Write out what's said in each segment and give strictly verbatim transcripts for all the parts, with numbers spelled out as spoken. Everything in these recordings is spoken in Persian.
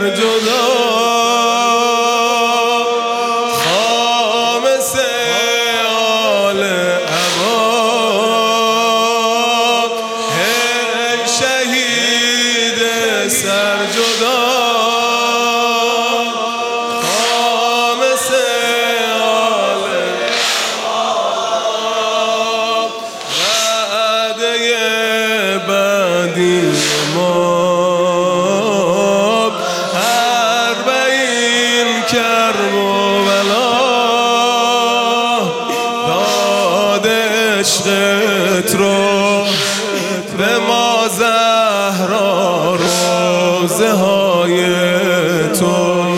جدا خامس آل عباد ای شهید سر جدا خامس آل عباد وعده بعدی ما کرب و بلا داد عشقت رو به ما زهرا روزه های تو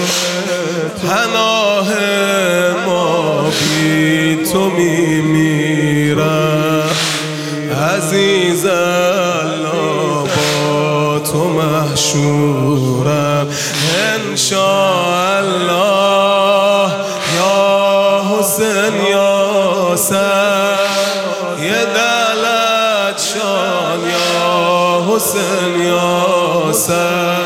پناه ما بی تو میمیرم عزیز الله با تو محشورم انشاءالله یا حسین یا سر یه دلت شان یا حسین یا سر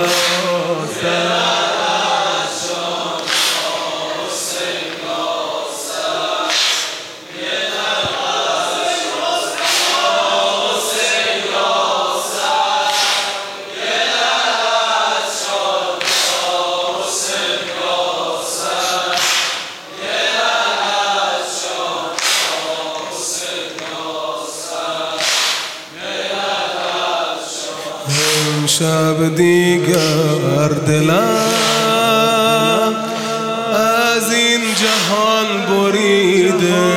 شب دیگر دلم از این جهان بریده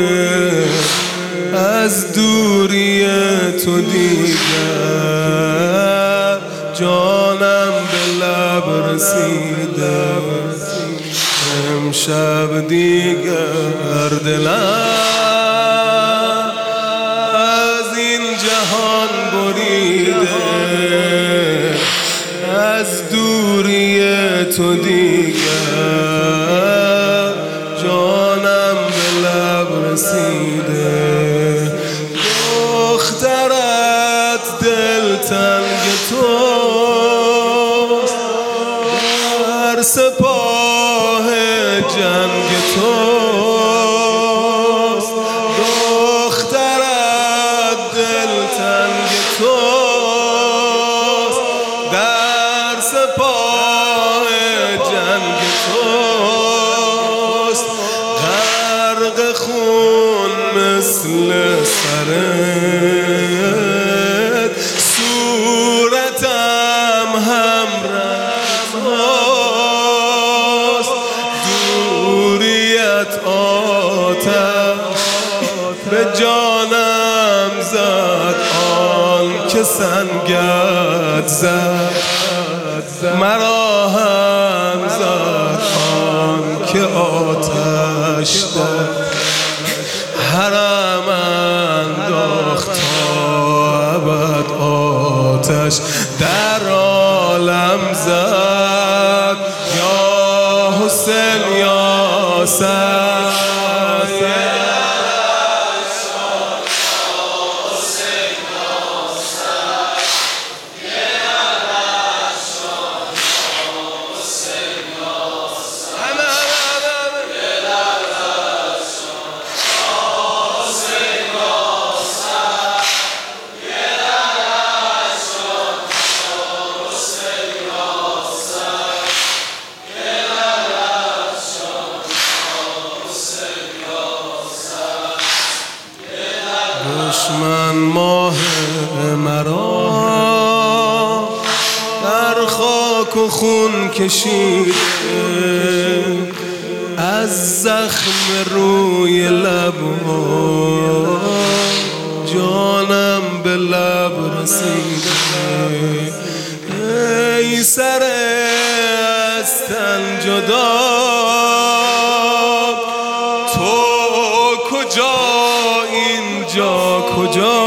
از دوری تو دیگر جانم به لب رسیده امشب دیگر دلم از این جهان بریده از دوری تو دیگر جانم به لب رسیده دخترت دلتنگ توست در سپاه جنگ توست دخترت دلتنگ توست در سپاه جنگ توست غرق خون مثل سرت صورتم هم رساست دوریت آتش به جانم زد آن که سنگت زد مرا هم زد آن که آتش داد حرم انداخت تا ابد آتش در عالم زد یا حسین یا سر دشمن ماه مرا در خاک و خون کشیده از زخم روی لبها جانم به لب رسیده ای سر از تن جدا تو کجا اینجا کجا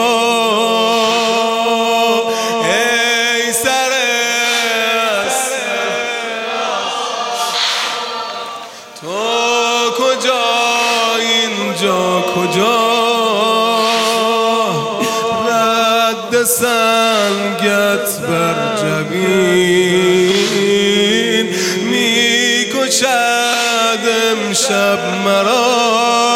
ای سر تو کجا اینجا کجا رد سنگت بر جبین مرا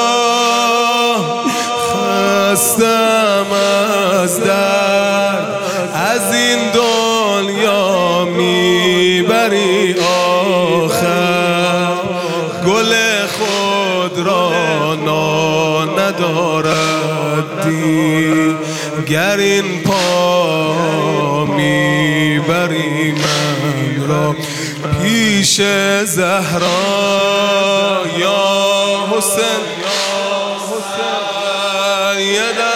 خستم از درد از این دنیا میبری آخر گل خود را نا ندارد دیگر این پا میبری من را پیش زهرا یا حسین یا حسین